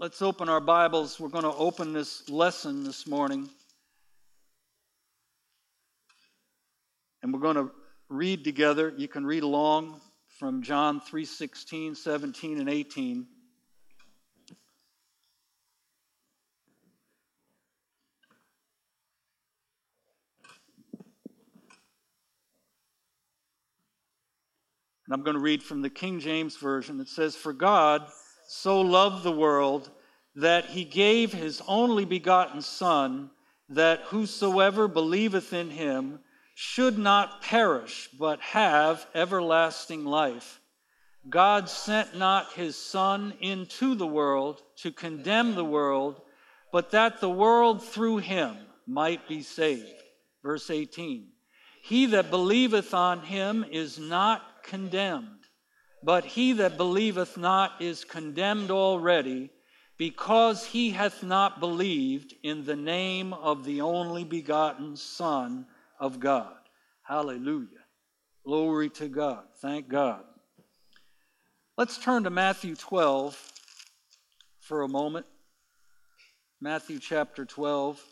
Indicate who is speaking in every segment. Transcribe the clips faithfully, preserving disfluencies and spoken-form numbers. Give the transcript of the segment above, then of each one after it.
Speaker 1: Let's open our Bibles. We're going to open this lesson this morning. And we're going to read together. You can read along from John three sixteen, seventeen, and eighteen. And I'm going to read from the King James Version. It says, "For God so loved the world that he gave his only begotten Son, that whosoever believeth in him should not perish, but have everlasting life. God sent not his Son into the world to condemn the world, but that the world through him might be saved." Verse eighteen, "He that believeth on him is not condemned, but he that believeth not is condemned already, because he hath not believed in the name of the only begotten Son of God." Hallelujah. Glory to God. Thank God. Let's turn to Matthew twelve for a moment. Matthew chapter twelve.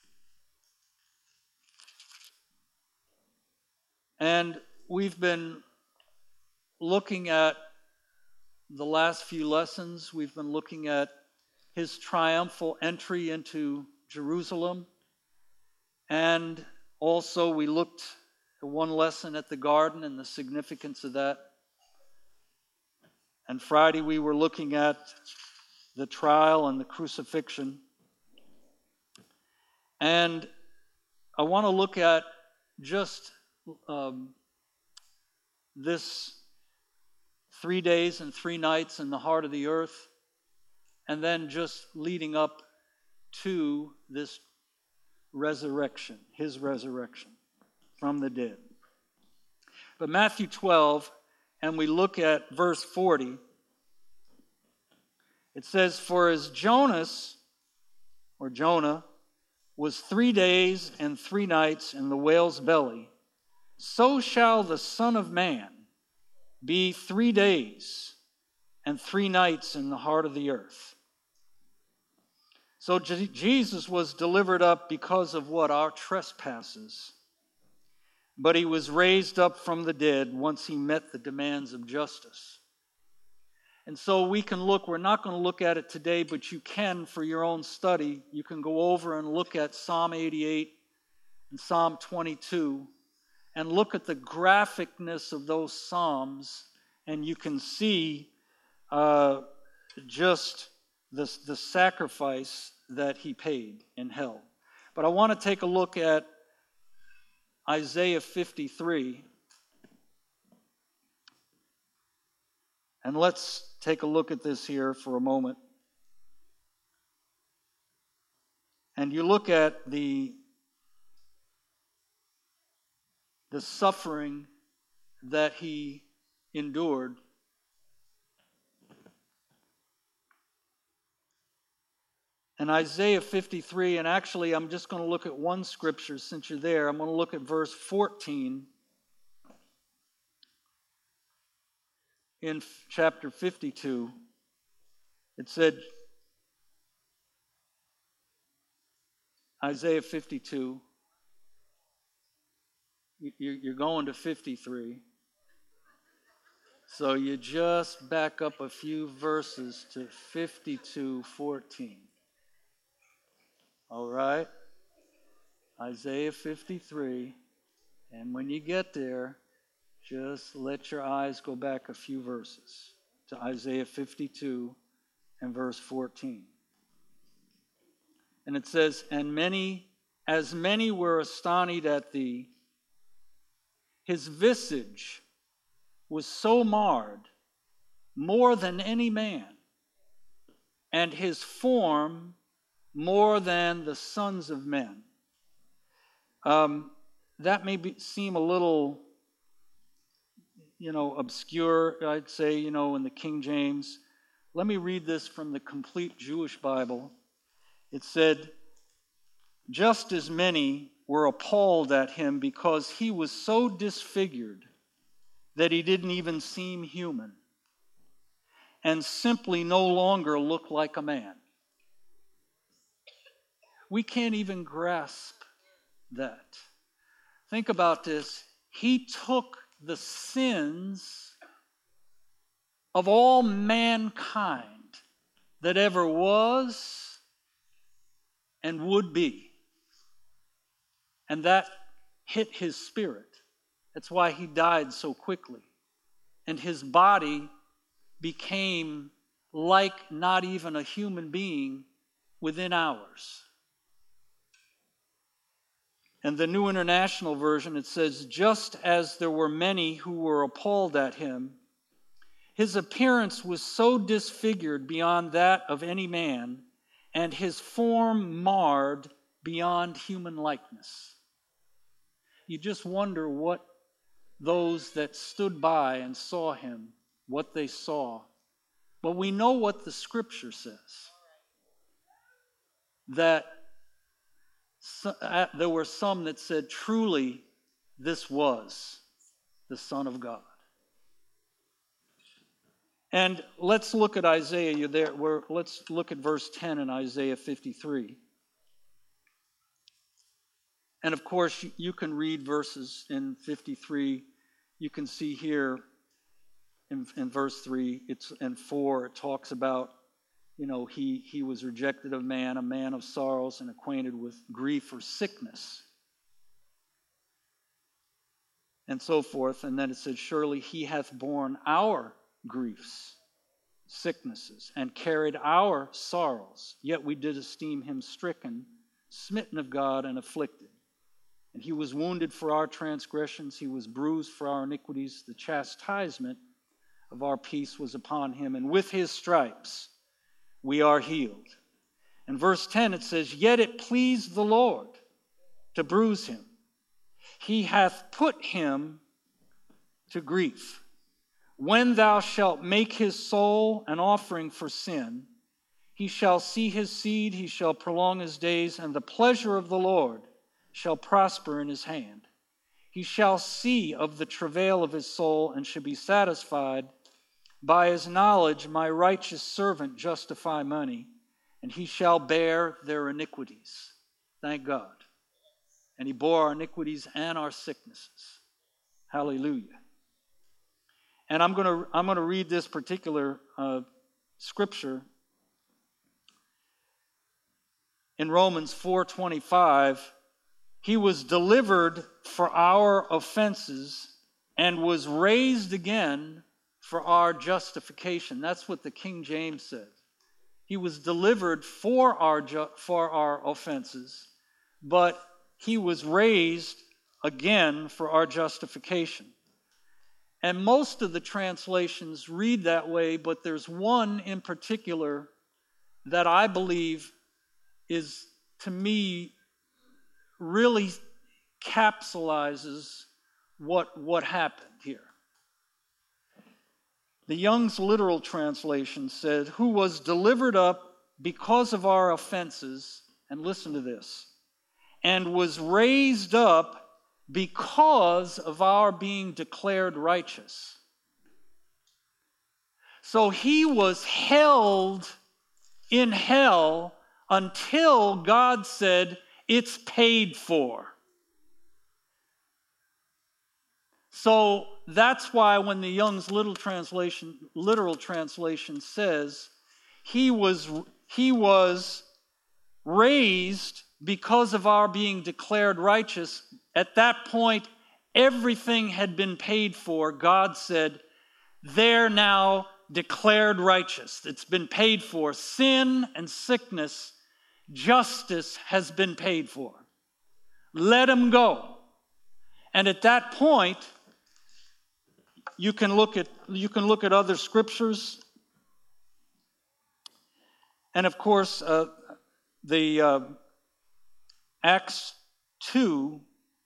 Speaker 1: And we've been looking at the last few lessons. We've been looking at his triumphal entry into Jerusalem. And also we looked at one lesson at the garden and the significance of that. And Friday we were looking at the trial and the crucifixion. And I want to look at just um, this three days and three nights in the heart of the earth, and then just leading up to this resurrection, his resurrection from the dead. But Matthew twelve, and we look at verse forty, it says, "For as Jonas, or Jonah, was three days and three nights in the whale's belly, so shall the Son of Man be three days and three nights in the heart of the earth." So Je- Jesus was delivered up because of what? Our trespasses. But he was raised up from the dead once he met the demands of justice. And so we can look, we're not going to look at it today, but you can for your own study. You can go over and look at Psalm eighty-eight and Psalm twenty-two and look at the graphicness of those Psalms, and you can see uh, just the, the sacrifice that he paid in hell. But I want to take a look at Isaiah fifty-three. And let's take a look at this here for a moment. And you look at the, the suffering that he endured. And Isaiah fifty-three, and actually I'm just going to look at one scripture since you're there. I'm going to look at verse fourteen in chapter fifty-two. It said, Isaiah fifty-two, you're going to fifty-three. So you just back up a few verses to fifty-two fourteen. All right? Isaiah fifty-three. And when you get there, just let your eyes go back a few verses to Isaiah fifty-two and verse fourteen. And it says, "And many, as many were astonished at thee, his visage was so marred, more than any man, and his form more than the sons of men." Um, that may be, seem a little, you know, obscure, I'd say, you know, in the King James. Let me read this from the Complete Jewish Bible. It said, "Just as many were appalled at him because he was so disfigured that he didn't even seem human. and simply no longer look like a man. We can't even grasp that. Think about this. He took the sins of all mankind that ever was and would be. And that hit his spirit. That's why he died so quickly. And his body became like not even a human being within hours. And the New International Version, it says, just as there were many who were appalled at him, his appearance was so disfigured beyond that of any man, and his form marred beyond human likeness. You just wonder what those that stood by and saw him, what they saw. But we know what the Scripture says. That So, uh, there were some that said, truly, this was the Son of God. And let's look at Isaiah. You're there. We're, let's look at verse ten in Isaiah fifty-three. And of course, you, you can read verses in fifty-three. You can see here in, in verse three it's, and four, it talks about, You know, he, he was rejected of man, a man of sorrows and acquainted with grief or sickness. And so forth. And then it said, surely he hath borne our griefs, sicknesses, and carried our sorrows. Yet we did esteem him stricken, smitten of God, and afflicted. And he was wounded for our transgressions. He was bruised for our iniquities. The chastisement of our peace was upon him. And with his stripes we are healed. In verse ten it says, yet it pleased the Lord to bruise him. He hath put him to grief. When thou shalt make his soul an offering for sin, he shall see his seed, he shall prolong his days, and the pleasure of the Lord shall prosper in his hand. He shall see of the travail of his soul, and shall be satisfied. By his knowledge my righteous servant justify many, and he shall bear their iniquities. Thank God. And he bore our iniquities and our sicknesses. Hallelujah. And I'm going to I'm going to read this particular uh, scripture in Romans four twenty-five. He was delivered for our offenses and was raised again for our justification. That's what the King James says. He was delivered for our ju- for our offenses, but he was raised again for our justification. And most of the translations read that way, but there's one in particular that I believe is, to me, really capsulizes what, what happened here. The Young's literal translation said, who was delivered up because of our offenses, and listen to this, and was raised up because of our being declared righteous. So he was held in hell until God said, it's paid for. So that's why when the Young's literal translation, literal translation says, he was, he was raised because of our being declared righteous, at that point, everything had been paid for. God said, they're now declared righteous. It's been paid for. Sin and sickness, justice has been paid for. Let them go. And at that point, you can look at you can look at other scriptures. And of course, uh, the uh, Acts two,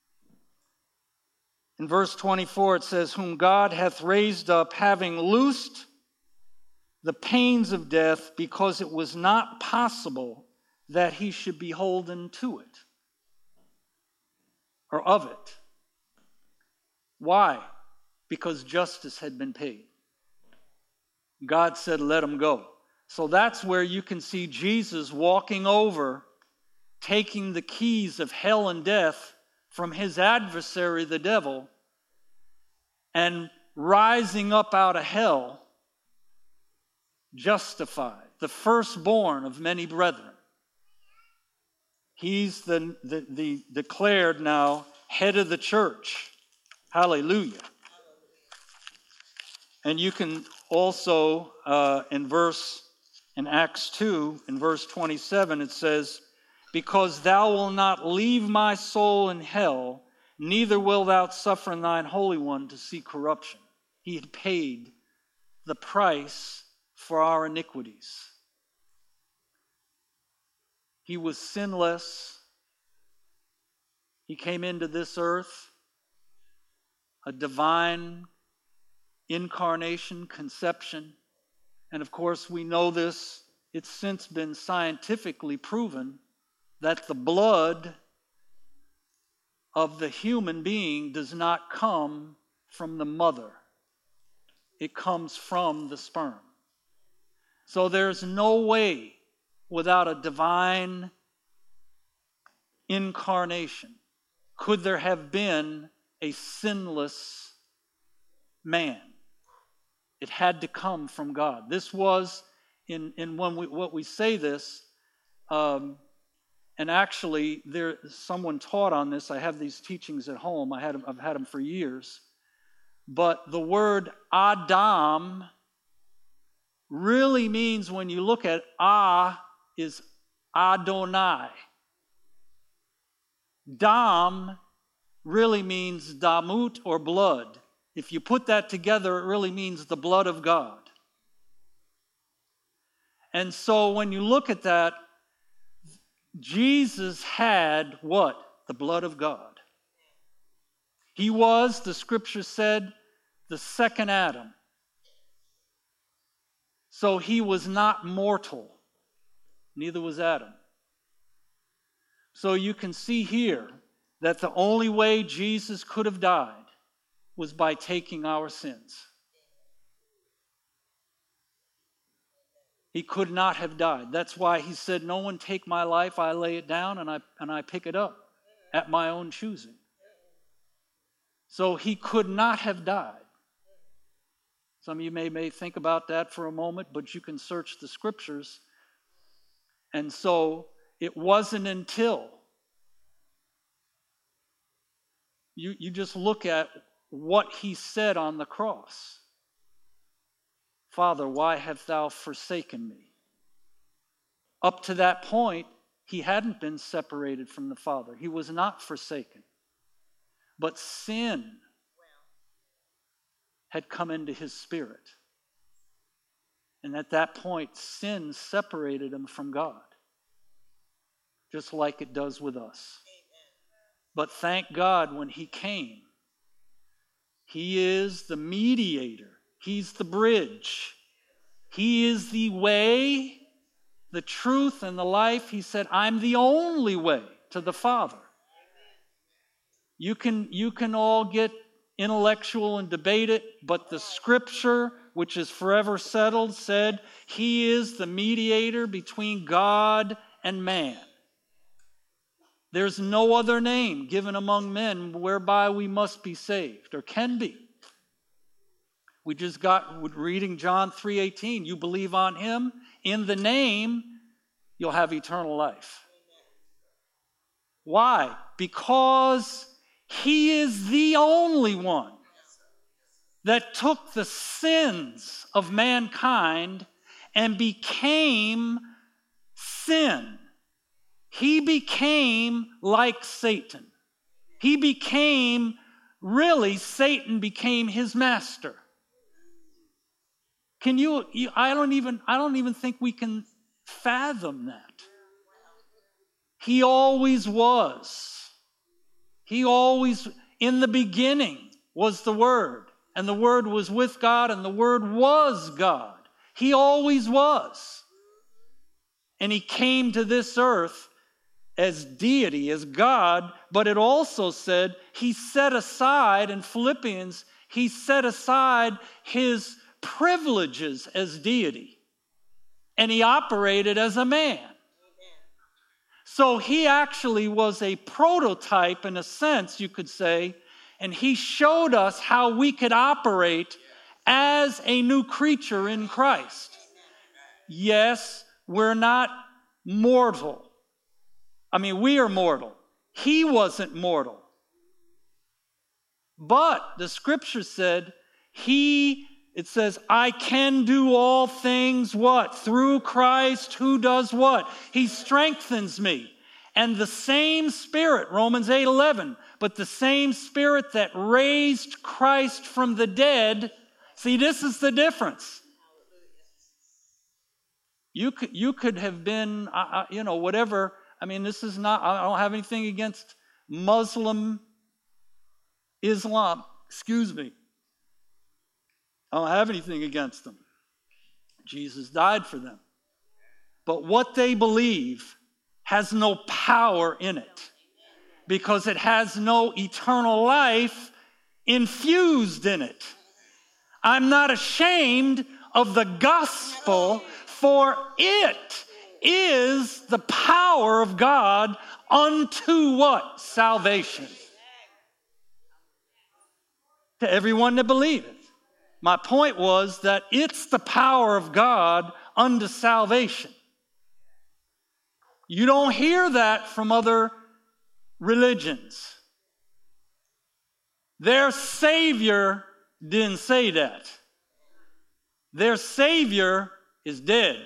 Speaker 1: in verse twenty-four, it says, whom God hath raised up, having loosed the pains of death, because it was not possible that he should be holden to it, or of it. Why? Because justice had been paid. God said, let him go. So that's where you can see Jesus walking over, taking the keys of hell and death from his adversary, the devil, and rising up out of hell, justified, the firstborn of many brethren. He's the, the, the declared now head of the church. Hallelujah. And you can also, uh, in verse, in Acts two, in verse twenty-seven, it says, because thou wilt not leave my soul in hell, neither wilt thou suffer thine Holy One to see corruption. He had paid the price for our iniquities. He was sinless. He came into this earth, a divine incarnation, conception. And of course, we know this. It's since been scientifically proven that the blood of the human being does not come from the mother. It comes from the sperm. So there's no way without a divine incarnation could there have been a sinless man. It had to come from God. This was, in, in when we, what we say this, um, and actually there someone taught on this. I have these teachings at home. I had them, I've had them for years. But the word Adam really means, when you look at Ah, is Adonai. Dam really means damut, or blood. If you put that together, it really means the blood of God. And so when you look at that, Jesus had what? The blood of God. He was, the scripture said, the second Adam. So he was not mortal. Neither was Adam. So you can see here that the only way Jesus could have died was by taking our sins. He could not have died. That's why he said, no one take my life, I lay it down and I, and I pick it up at my own choosing. So he could not have died. Some of you may, may think about that for a moment, but you can search the scriptures. And so it wasn't until you, you just look at what he said on the cross. Father, why hast thou forsaken me? Up to that point, he hadn't been separated from the Father. He was not forsaken. But sin had come into his spirit. And at that point, sin separated him from God, just like it does with us. But thank God, when he came, he is the mediator. He's the bridge. He is the way, the truth, and the life. He said, I'm the only way to the Father. You can, you can all get intellectual and debate it, but the scripture, which is forever settled, said he is the mediator between God and man. There's no other name given among men whereby we must be saved, or can be. We just got reading John three eighteen. You believe on him, in the name, you'll have eternal life. Why? Because he is the only one that took the sins of mankind and became sin. He became like Satan. He became, really, Satan became his master. Can you, you I don't even I don't even think we can fathom that. He always was. He always, in the beginning, was the Word. And the Word was with God, and the Word was God. He always was. And he came to this earth as deity, as God, but it also said he set aside, in Philippians, he set aside his privileges as deity, and he operated as a man. So he actually was a prototype, in a sense, you could say, and he showed us how we could operate as a new creature in Christ. Yes, we're not mortal. I mean, we are mortal. He wasn't mortal. But the scripture said, he, it says, I can do all things, what? Through Christ, who does what? He strengthens me. And the same Spirit, Romans eight eleven, but the same Spirit that raised Christ from the dead, see, this is the difference. You could, you could have been, uh, you know, whatever. I mean, this is not, I don't have anything against Muslim Islam. Excuse me. I don't have anything against them. Jesus died for them. But what they believe has no power in it because it has no eternal life infused in it. I'm not ashamed of the gospel, for it is the power of God unto what? Salvation. To everyone that believeth. My point was that it's the power of God unto salvation. You don't hear that from other religions. Their Savior didn't say that. Their Savior is dead.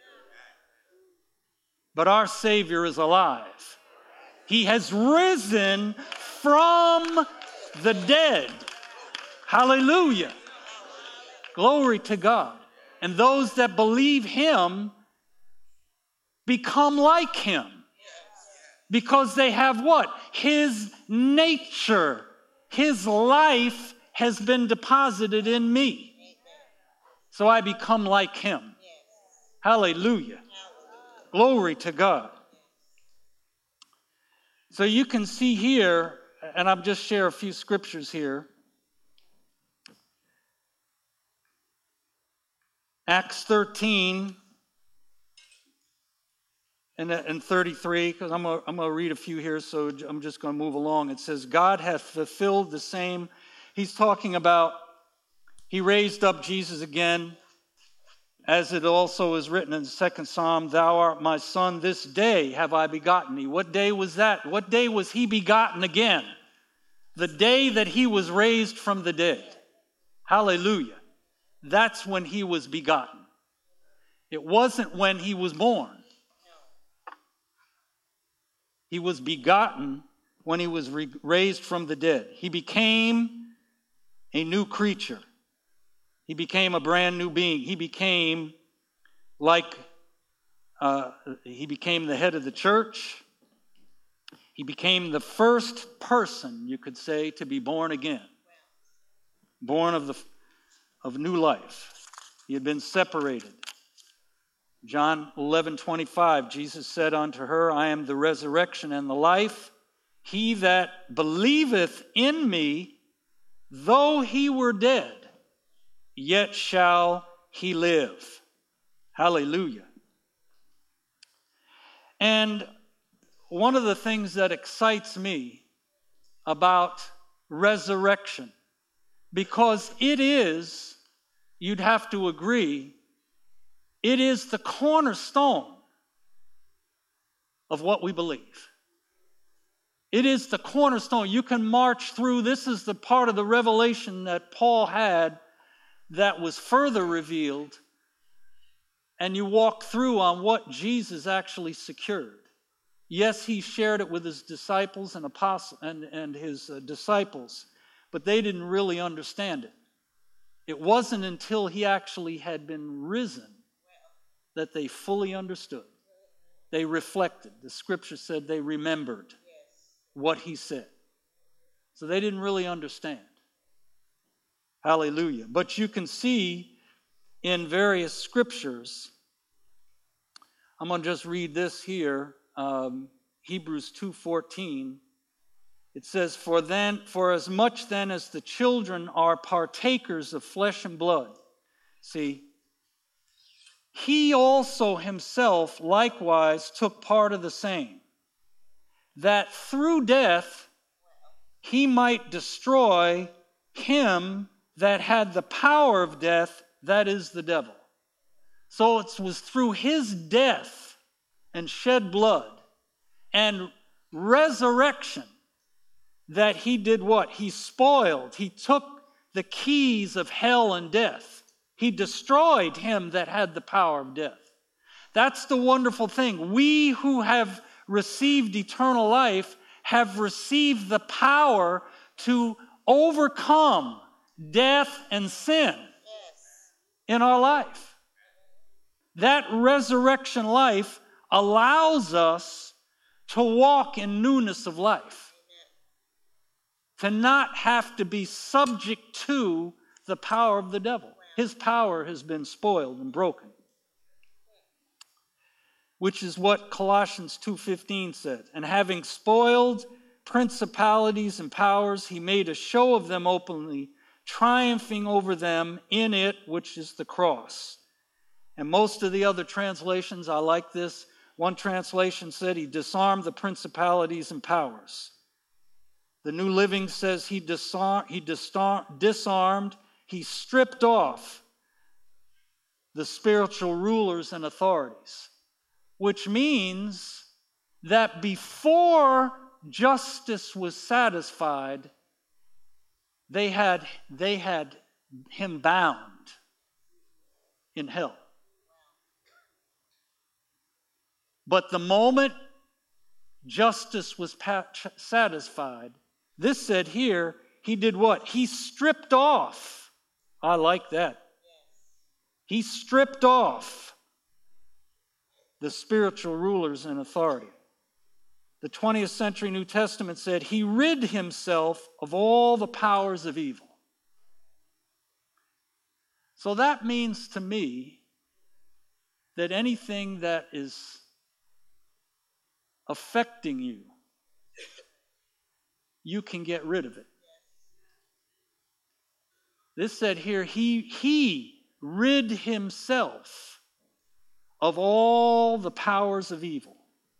Speaker 1: But our Savior is alive. He has risen from the dead. Hallelujah. Glory to God. And those that believe him become like him. Because they have what? His nature. His life has been deposited in me. So I become like him. Hallelujah. Glory to God. So you can see here, and I'll just share a few scriptures here. Acts thirteen and, and thirty-three, because I'm going I'm to read a few here, so I'm just going to move along. It says, God hath fulfilled the same. He's talking about, he raised up Jesus again, as it also is written in the second Psalm, thou art my son, this day have I begotten thee. What day was that? What day was he begotten again? The day that he was raised from the dead. Hallelujah. That's when he was begotten. It wasn't when he was born. He was begotten when he was re- raised from the dead. He became a new creature. He became a brand new being. He became like, uh, he became the head of the church. He became the first person, you could say, to be born again. Born of the of new life. He had been separated. John eleven twenty-five, Jesus said unto her, I am the resurrection and the life. He that believeth in me, though he were dead, yet shall he live. Hallelujah. And one of the things that excites me about resurrection, because it is, you'd have to agree, it is the cornerstone of what we believe. It is the cornerstone. You can march through. This is the part of the revelation that Paul had that was further revealed. And you walk through on what Jesus actually secured. Yes, he shared it with his disciples and apostles and, and his uh, disciples, but they didn't really understand it. It wasn't until he actually had been risen that they fully understood. They reflected. The scripture said they remembered what he said. So they didn't really understand. Hallelujah. But you can see in various scriptures, I'm going to just read this here, um, Hebrews two fourteen. It says, For then, for as much then as the children are partakers of flesh and blood, See, he also himself likewise took part of the same, that through death he might destroy him that had the power of death, that is the devil. So it was through his death and shed blood and resurrection that he did what? He spoiled, he took the keys of hell and death. He destroyed him that had the power of death. That's the wonderful thing. We who have received eternal life have received the power to overcome death and sin in our life. That resurrection life allows us to walk in newness of life, to not have to be subject to the power of the devil. His power has been spoiled and broken, which is what Colossians two fifteen said. And having spoiled principalities and powers, he made a show of them openly, triumphing over them in it, which is the cross. And most of the other translations, I like this. One translation said he disarmed the principalities and powers. The New Living says he, disarm, he disarm, disarmed, he stripped off the spiritual rulers and authorities, which means that before justice was satisfied, they had, they had him bound in hell. But the moment justice was satisfied, this said here, he did what? He stripped off. I like that. He stripped off the spiritual rulers and authority. The twentieth century New Testament said he rid himself of all the powers of evil. So that means to me that anything that is affecting you, you can get rid of it. This said here, he, he rid himself of all the powers of evil.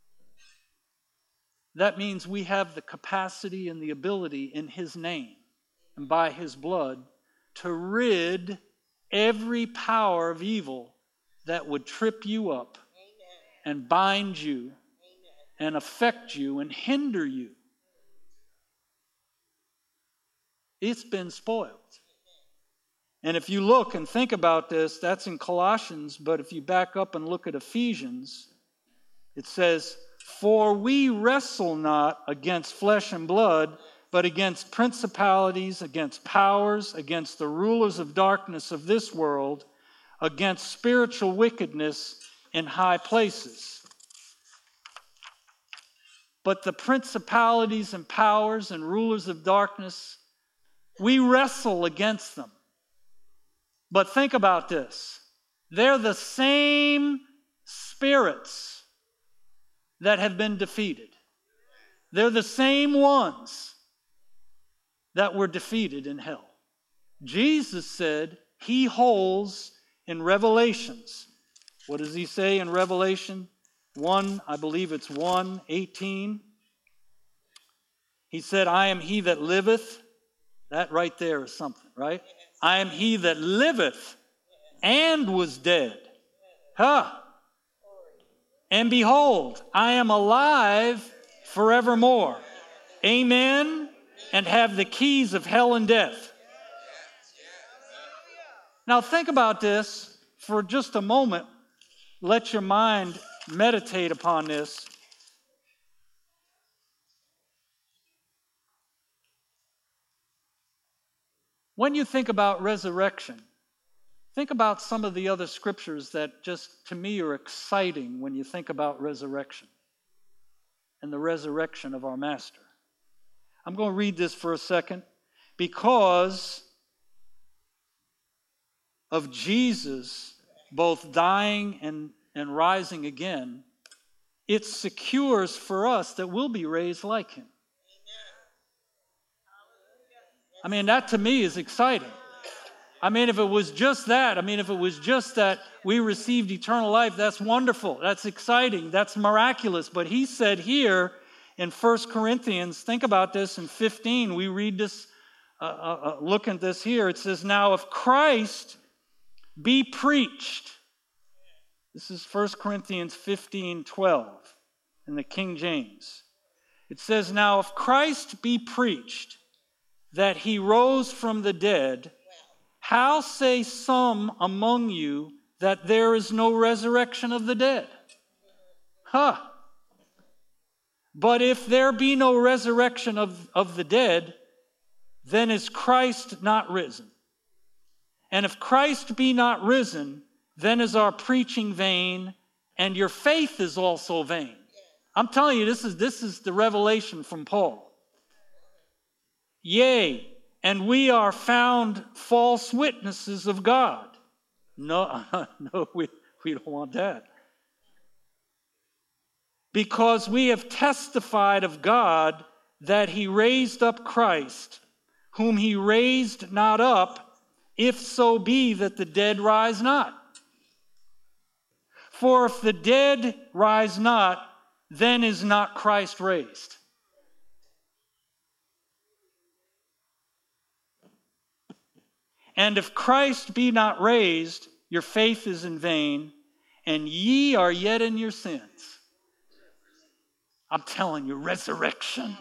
Speaker 1: That means we have the capacity and the ability in his name and by his blood to rid every power of evil that would trip you up and bind you and affect you and hinder you. It's been spoiled. And if you look and think about this, that's in Colossians, but if you back up and look at Ephesians, it says, "For we wrestle not against flesh and blood, but against principalities, against powers, against the rulers of darkness of this world, against spiritual wickedness in high places." But the principalities and powers and rulers of darkness, we wrestle against them. But think about this. They're the same spirits that have been defeated. They're the same ones that were defeated in hell. Jesus said he holds in Revelations. What does he say in Revelation? One, I believe it's one eighteen. He said, "I am he that liveth." That right there is something, right? "I am he that liveth and was dead. Huh. And behold, I am alive forevermore. Amen. And have the keys of hell and death." Now think about this for just a moment. Let your mind meditate upon this. When you think about resurrection, think about some of the other scriptures that just, to me, are exciting when you think about resurrection and the resurrection of our Master. I'm going to read this for a second. Because of Jesus both dying and, and rising again, it secures for us that we'll be raised like him. I mean, that to me is exciting. I mean, if it was just that, I mean, if it was just that we received eternal life, that's wonderful. That's exciting. That's miraculous. But he said here in First Corinthians, think about this in fifteen, we read this, uh, uh, look at this here. It says, now if Christ be preached, this is First Corinthians fifteen twelve in the King James. It says, now if Christ be preached that he rose from the dead, how say some among you that there is no resurrection of the dead? Huh. But if there be no resurrection of, of the dead, then is Christ not risen? And if Christ be not risen, then is our preaching vain, and your faith is also vain. I'm telling you, this is, this is the revelation from Paul. Yea, and we are found false witnesses of God. No, no, we, we don't want that. Because we have testified of God that he raised up Christ, whom he raised not up, if so be that the dead rise not. For if the dead rise not, then is not Christ raised. And if Christ be not raised, your faith is in vain, and ye are yet in your sins. I'm telling you, resurrection.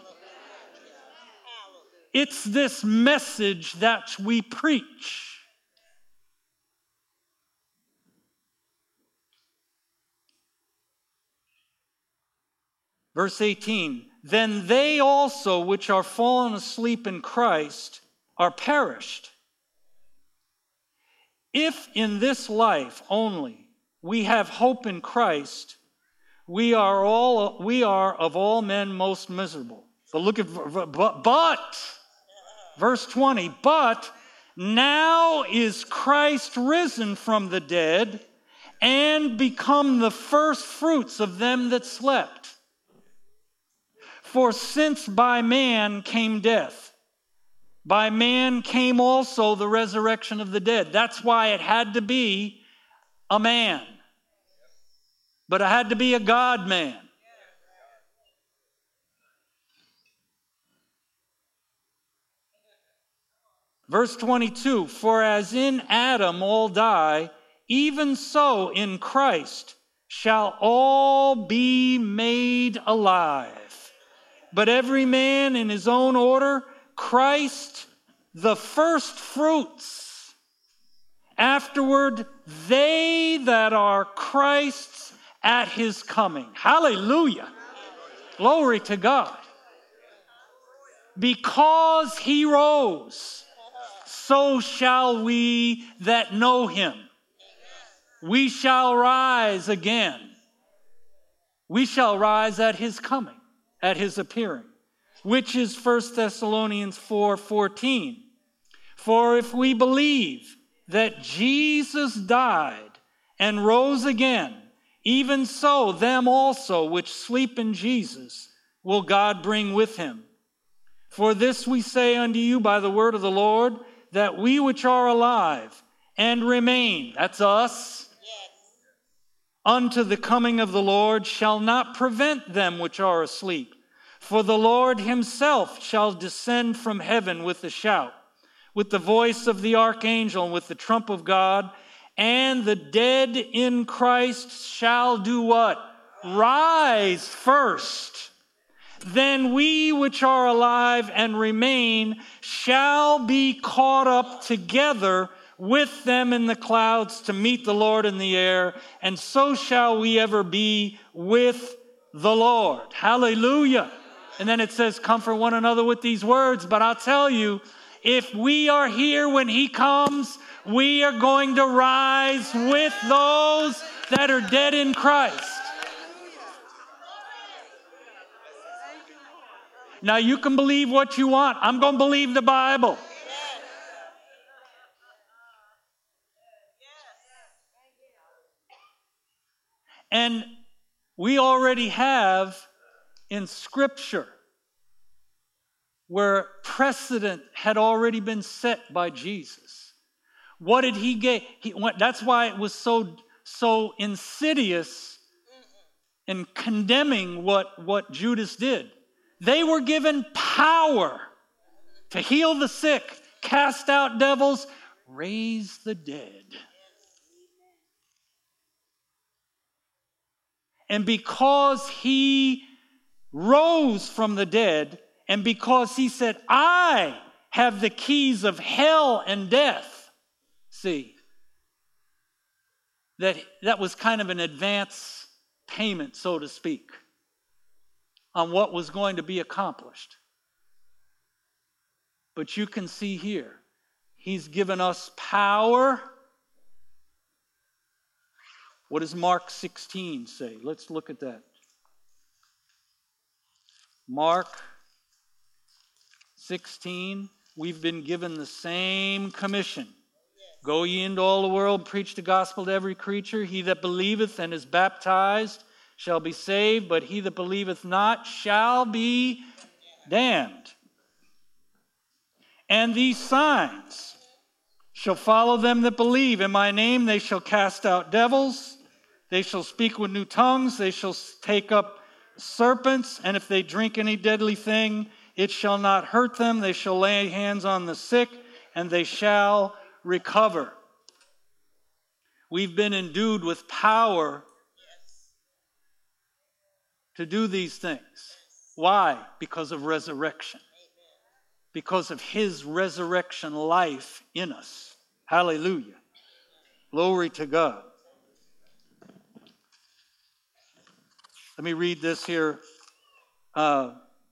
Speaker 1: It's this message that we preach. Verse eighteen, then they also which are fallen asleep in Christ are perished. If in this life only we have hope in Christ, we are all we are of all men most miserable. So look at but, but verse twenty, but now is Christ risen from the dead and become the first fruits of them that slept. For since by man came death, by man came also the resurrection of the dead. That's why it had to be a man. But it had to be a God man. Verse twenty-two, for as in Adam all die, even so in Christ shall all be made alive. But every man in his own order, Christ the first fruits. Afterward, they that are Christ's at his coming. Hallelujah. Glory to God. Because he rose, so shall we that know him. We shall rise again. We shall rise at his coming, at his appearing, which is First Thessalonians four fourteen. For if we believe that Jesus died and rose again, even so them also which sleep in Jesus will God bring with him. For this we say unto you by the word of the Lord, that we which are alive and remain, that's us, yes, unto the coming of the Lord shall not prevent them which are asleep. For the Lord himself shall descend from heaven with a shout, with the voice of the archangel, and with the trump of God, and the dead in Christ shall do what? Rise first. Then we which are alive and remain shall be caught up together with them in the clouds to meet the Lord in the air, and so shall we ever be with the Lord. Hallelujah. And then it says, comfort one another with these words. But I'll tell you, if we are here when he comes, we are going to rise with those that are dead in Christ. Now you can believe what you want. I'm going to believe the Bible. And we already have in Scripture where precedent had already been set by Jesus, What did he get? He, that's why it was so, so insidious in condemning what, what Judas did. They were given power to heal the sick, cast out devils, raise the dead. And because he rose from the dead, and because he said, I have the keys of hell and death, see, that, that was kind of an advance payment, so to speak, on what was going to be accomplished. But you can see here, he's given us power. What does Mark sixteen say? Let's look at that. Mark sixteen, we've been given the same commission. Go ye into all the world, preach the gospel to every creature. He that believeth and is baptized shall be saved, but he that believeth not shall be damned. And these signs shall follow them that believe. In my name they shall cast out devils. They shall speak with new tongues. They shall take up serpents. And if they drink any deadly thing, it shall not hurt them. They shall lay hands on the sick, and they shall recover. We've been endued with power to do these things. Why? Because of resurrection. Because of his resurrection life in us. Hallelujah. Glory to God. Let me read this here. Uh,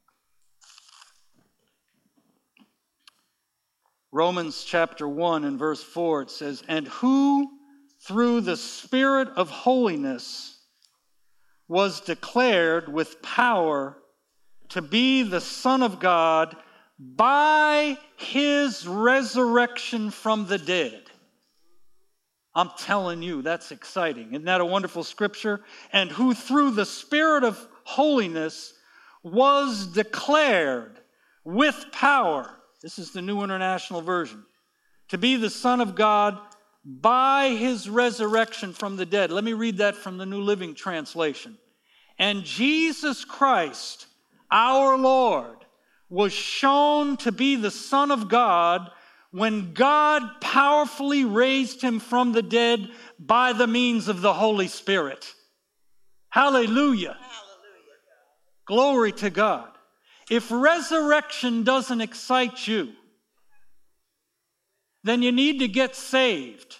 Speaker 1: Romans chapter one and verse four, it says, and who through the Spirit of holiness was declared with power to be the Son of God by his resurrection from the dead. I'm telling you, that's exciting. Isn't that a wonderful scripture? And who through the Spirit of holiness was declared with power. This is the New International Version. To be the Son of God by his resurrection from the dead. Let me read that from the New Living Translation. And Jesus Christ, our Lord, was shown to be the Son of God when God powerfully raised him from the dead by the means of the Holy Spirit. Hallelujah. Hallelujah. Glory to God. If resurrection doesn't excite you, then you need to get saved.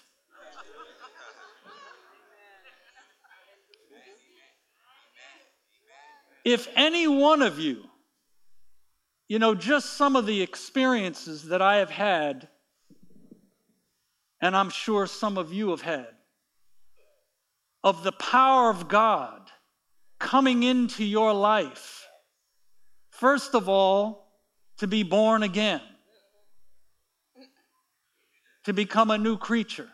Speaker 1: If any one of you, you know, just some of the experiences that I have had, and I'm sure some of you have had, of the power of God coming into your life. First of all, to be born again, to become a new creature.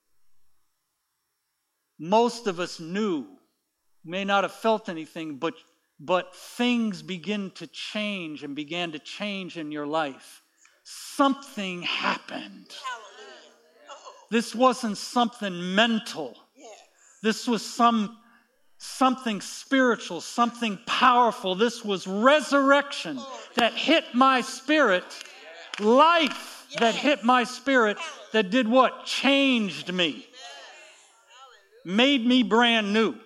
Speaker 1: Most of us knew, may not have felt anything, but But things begin to change and began to change in your life. Something happened. This wasn't something mental. This was some something spiritual, something powerful. This was resurrection that hit my spirit. Life that hit my spirit that did what? Changed me. Made me brand new.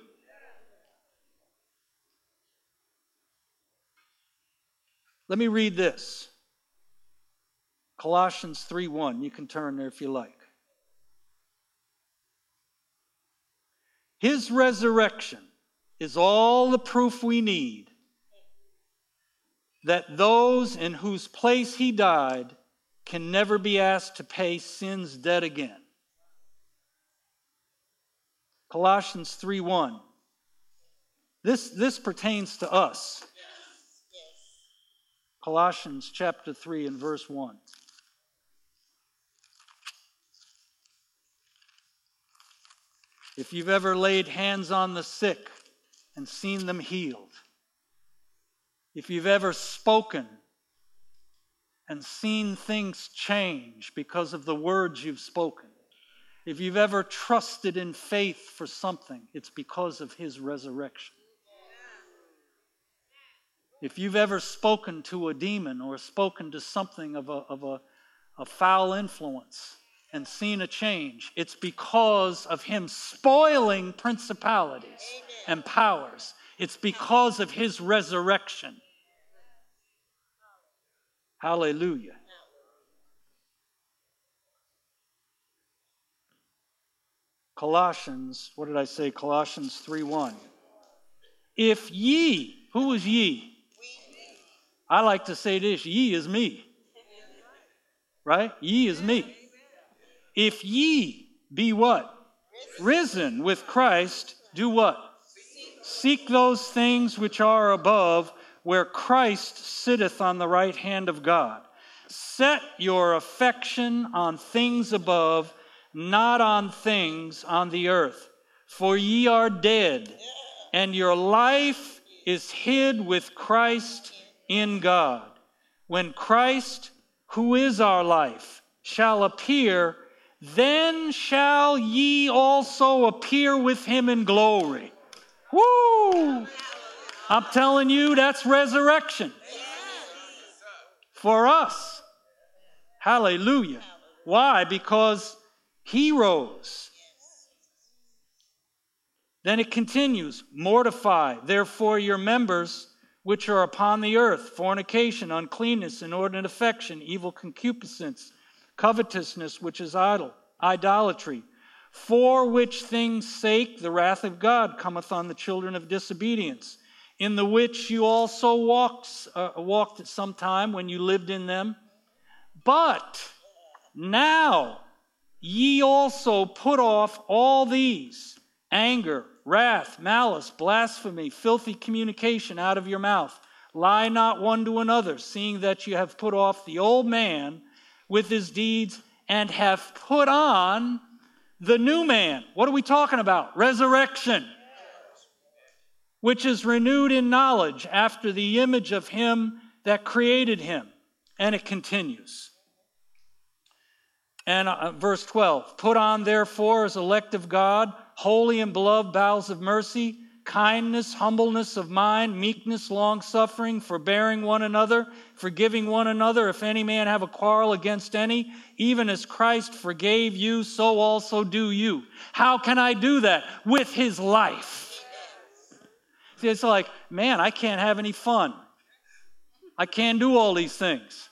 Speaker 1: Let me read this. Colossians three one. You can turn there if you like. His resurrection is all the proof we need that those in whose place he died can never be asked to pay sin's debt again. Colossians three one. This, this pertains to us. Colossians chapter three and verse one. If you've ever laid hands on the sick and seen them healed, if you've ever spoken and seen things change because of the words you've spoken, If you've ever trusted in faith for something, it's because of his resurrection. If you've ever spoken to a demon or spoken to something of a, of a, a foul influence and seen a change, it's because of him spoiling principalities and powers. It's because of his resurrection. Hallelujah. Colossians, what did I say? Colossians three one. If ye, who is ye? I like to say this, ye is me. Right? Ye is me. If ye be what? Risen with Christ, do what? Seek those things which are above, where Christ sitteth on the right hand of God. Set your affection on things above, not on things on the earth. For ye are dead, and your life is hid with Christ in God. When Christ, who is our life, shall appear, then shall ye also appear with him in glory. Woo! I'm telling you, that's resurrection for us. Hallelujah. Why? Because he rose. Then it continues, mortify therefore your members which are upon the earth, fornication, uncleanness, inordinate affection, evil concupiscence, covetousness, which is idol, idolatry, for which things' sake the wrath of God cometh on the children of disobedience, in the which you also walked, uh, walked at some time when you lived in them. But now ye also put off all these, anger, wrath, malice, blasphemy, filthy communication out of your mouth. Lie not one to another, seeing that you have put off the old man with his deeds, and have put on the new man. What are we talking about? Resurrection. Which is renewed in knowledge after the image of him that created him. And it continues. And uh, verse twelve, put on therefore as elect of God, holy and beloved bowels of mercy, kindness, humbleness of mind, meekness, long-suffering, forbearing one another, forgiving one another, if any man have a quarrel against any, even as Christ forgave you, so also do you. How can I do that? With his life. See, it's like, man, I can't have any fun. I can't do all these things.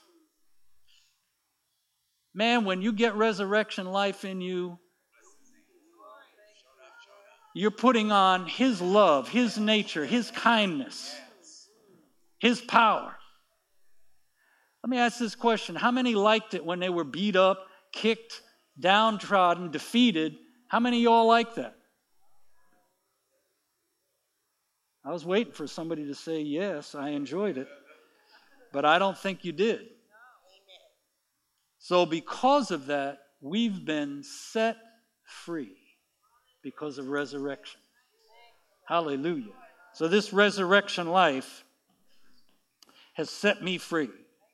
Speaker 1: Man, when you get resurrection life in you, you're putting on his love, his nature, his kindness, his power. Let me ask this question. How many liked it when they were beat up, kicked, downtrodden, defeated? How many of y'all like that? I was waiting for somebody to say yes, I enjoyed it. But I don't think you did. So because of that, we've been set free because of resurrection. Hallelujah. So this resurrection life has set me free.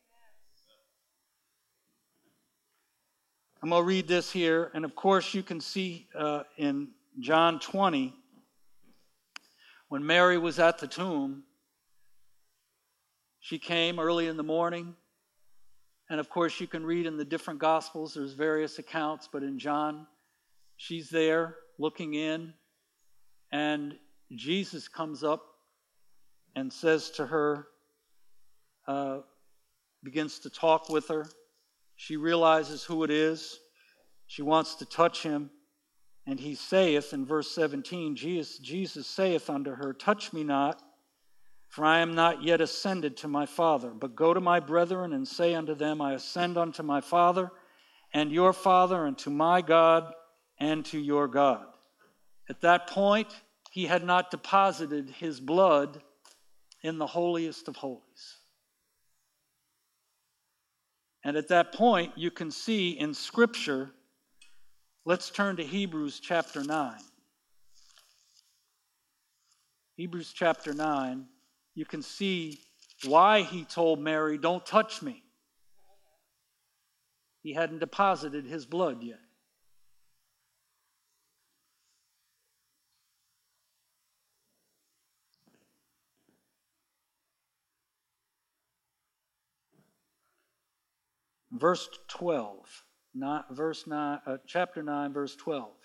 Speaker 1: I'm going to read this here. And of course, you can see uh, in John twenty, when Mary was at the tomb, she came early in the morning. And of course, you can read in the different Gospels, there's various accounts, but in John, she's there looking in, and Jesus comes up and says to her, uh, begins to talk with her. She realizes who it is. She wants to touch him. And he saith in verse seventeen, Jesus, Jesus saith unto her, touch me not, for I am not yet ascended to my Father, but go to my brethren and say unto them, I ascend unto my Father and your Father, and to my God and to your God. At that point, he had not deposited his blood in the holiest of holies. And at that point, you can see in Scripture, let's turn to Hebrews chapter nine. Hebrews chapter nine, you can see why he told Mary, don't touch me. He hadn't deposited his blood yet. verse twelve. Not verse nine, uh, chapter nine, verse twelve.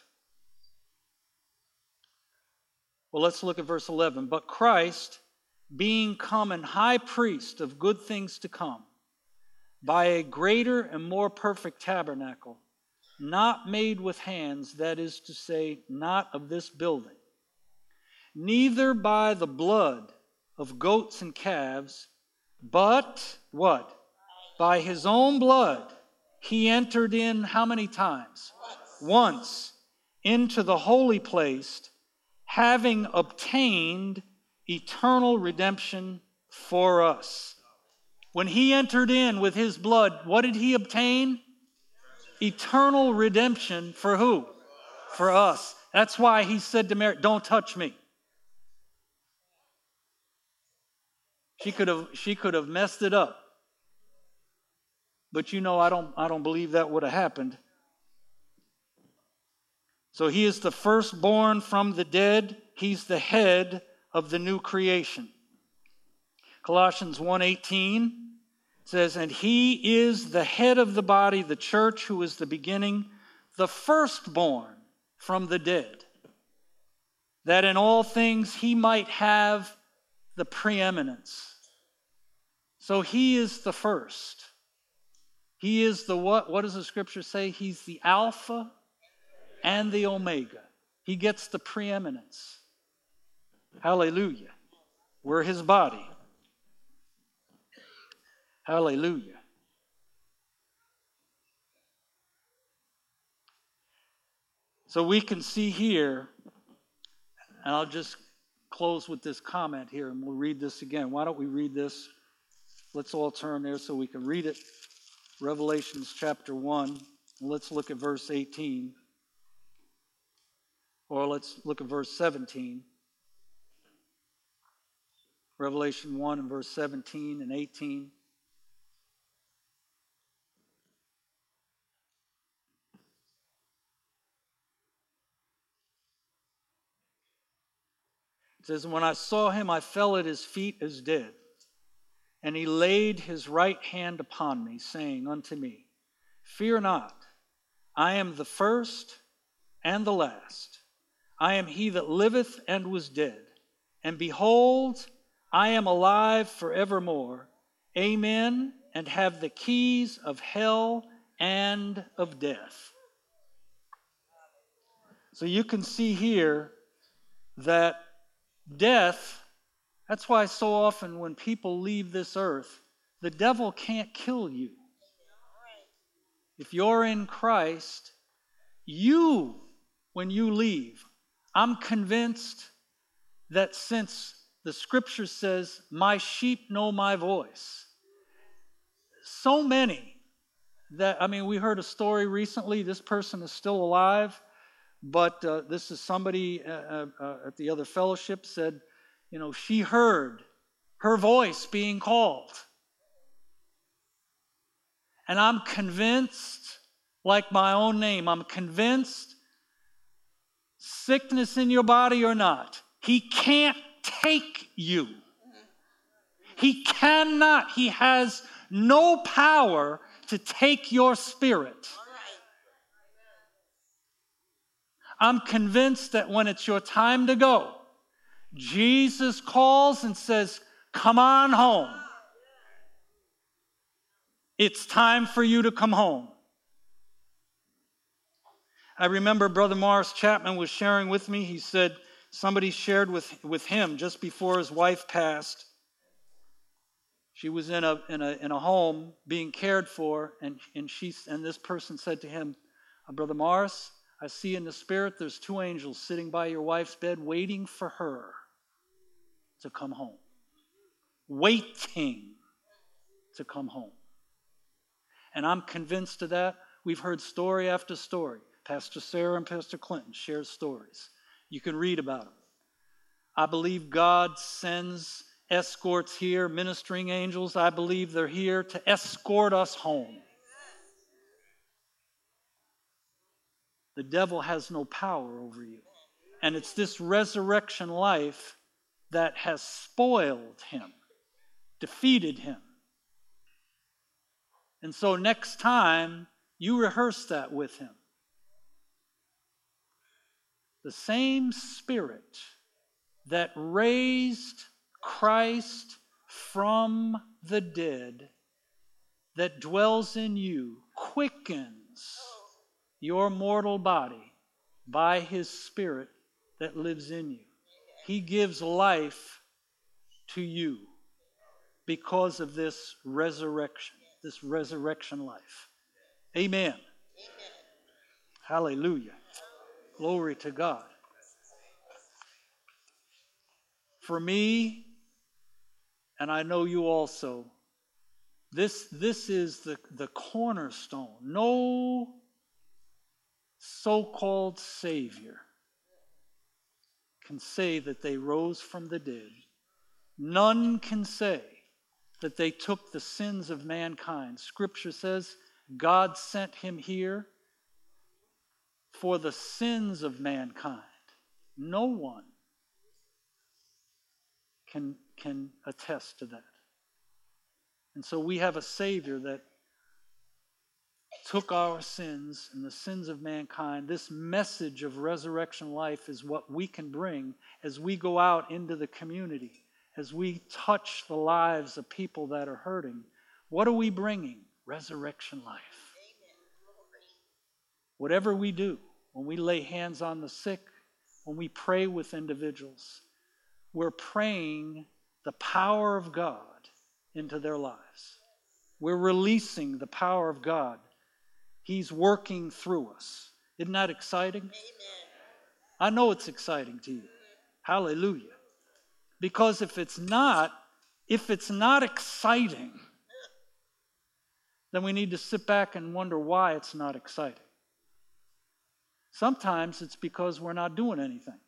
Speaker 1: Well, let's look at verse eleven. But Christ, being come an high priest of good things to come, by a greater and more perfect tabernacle, not made with hands, that is to say, not of this building, neither by the blood of goats and calves, but what? By his own blood, he entered in how many times? Once into the holy place, having obtained eternal redemption for us. When he entered in with his blood, what did he obtain? Eternal redemption for who? For us. That's why he said to Mary, don't touch me. She could have, she could have messed it up. But you know, I don't, I don't believe that would have happened. So he is the firstborn from the dead. He's the head of the new creation. Colossians one eighteen says, and he is the head of the body, the church, who is the beginning, the firstborn from the dead, that in all things he might have the preeminence. So he is the first. He is the what? What does the scripture say? He's the Alpha and the Omega. He gets the preeminence. Hallelujah. We're his body. Hallelujah. So we can see here, and I'll just close with this comment here, and we'll read this again. Why don't we read this? Let's all turn there so we can read it. Revelations chapter one. Let's look at verse eighteen. Or let's look at verse seventeen. Revelation one and verse seventeen and eighteen. It says, when I saw him, I fell at his feet as dead. And he laid his right hand upon me, saying unto me, fear not, I am the first and the last. I am he that liveth and was dead. And behold, I am alive forevermore. Amen. And have the keys of hell and of death. So you can see here that death, that's why so often when people leave this earth, the devil can't kill you. If you're in Christ, you, when you leave, I'm convinced that since the scripture says, my sheep know my voice, so many that, I mean, we heard a story recently, this person is still alive, but uh, this is somebody uh, uh, at the other fellowship said, you know, she heard her voice being called. And I'm convinced, like my own name, I'm convinced, sickness in your body or not, he can't take you. He cannot. He has no power to take your spirit. I'm convinced that when it's your time to go, Jesus calls and says, come on home. It's time for you to come home. I remember Brother Morris Chapman was sharing with me. He said somebody shared with, with him just before his wife passed. She was in a in a in a home being cared for, and and she and this person said to him, Brother Morris, I see in the spirit there's two angels sitting by your wife's bed waiting for her to come home. Waiting to come home. And I'm convinced of that. We've heard story after story. Pastor Sarah and Pastor Clinton share stories. You can read about them. I believe God sends escorts here, ministering angels. I believe they're here to escort us home. The devil has no power over you. And it's this resurrection life that has spoiled him, defeated him. And so next time, you rehearse that with him. The same Spirit that raised Christ from the dead, that dwells in you, quickens your mortal body by his Spirit that lives in you. He gives life to you because of this resurrection, this resurrection life. Amen. Amen. Hallelujah. Glory to God. For me, and I know you also, this, this is the, the cornerstone. No so-called Savior can say that they rose from the dead. None can say that they took the sins of mankind. Scripture says God sent him here for the sins of mankind. No one can, can attest to that. And so we have a Savior that took our sins and the sins of mankind. This message of resurrection life is what we can bring as we go out into the community, as we touch the lives of people that are hurting. What are we bringing? Resurrection life. Whatever we do, when we lay hands on the sick, when we pray with individuals, we're praying the power of God into their lives. We're releasing the power of God. He's working through us. Isn't that exciting? Amen. I know it's exciting to you. Hallelujah. Because if it's not, if it's not exciting, then we need to sit back and wonder why it's not exciting. Sometimes it's because we're not doing anything.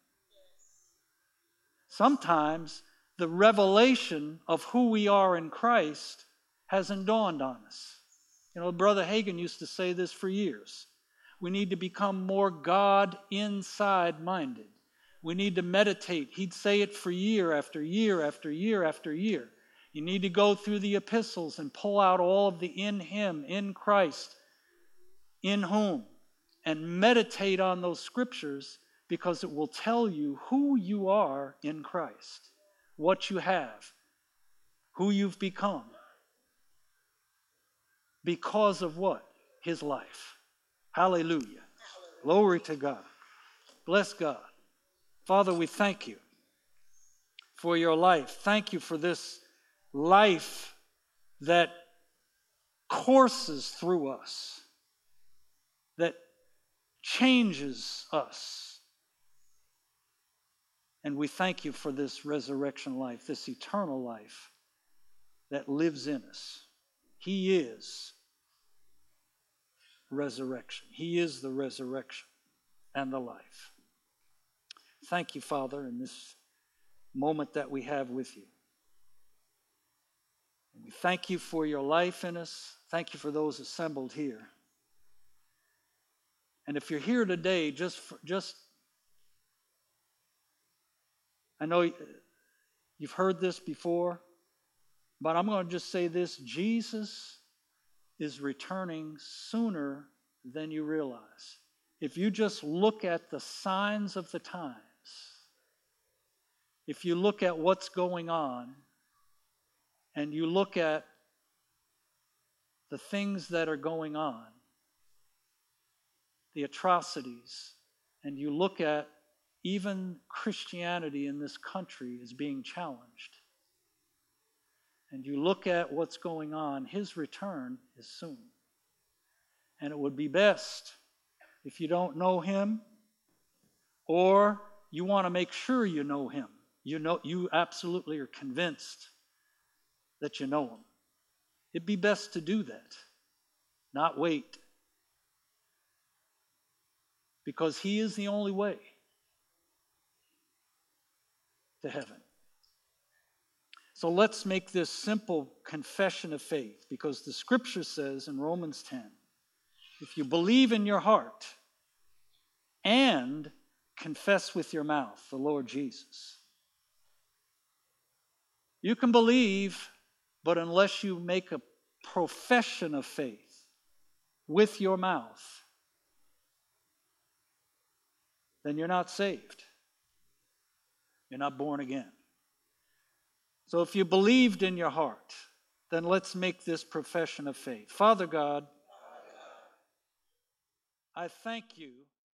Speaker 1: Sometimes the revelation of who we are in Christ hasn't dawned on us. You know, Brother Hagin used to say this for years. We need to become more God inside minded. We need to meditate. He'd say it for year after year after year after year. You need to go through the epistles and pull out all of the in Him, in Christ, in whom, and meditate on those scriptures, because it will tell you who you are in Christ, what you have, who you've become. Because of what? His life. Hallelujah. Hallelujah. Glory to God. Bless God. Father, we thank you for your life. Thank you for this life that courses through us, that changes us. And we thank you for this resurrection life, this eternal life that lives in us. He is resurrection. He is the resurrection and the life. Thank you, Father, in this moment that we have with you. And we thank you for your life in us. Thank you for those assembled here. And if you're here today, just, for, just I know you've heard this before, but I'm going to just say this. Jesus is returning sooner than you realize. If you just look at the signs of the times, if you look at what's going on, and you look at the things that are going on, the atrocities, and you look at even Christianity in this country is being challenged, and you look at what's going on, his return is soon. And it would be best, if you don't know him, or you want to make sure you know him, you know, you absolutely are convinced that you know him, it'd be best to do that, not wait. Because he is the only way to heaven. So let's make this simple confession of faith, because the scripture says in Romans ten, if you believe in your heart and confess with your mouth the Lord Jesus, you can believe, but unless you make a profession of faith with your mouth, then you're not saved. You're not born again. So if you believed in your heart, then let's make this profession of faith. Father God, I thank you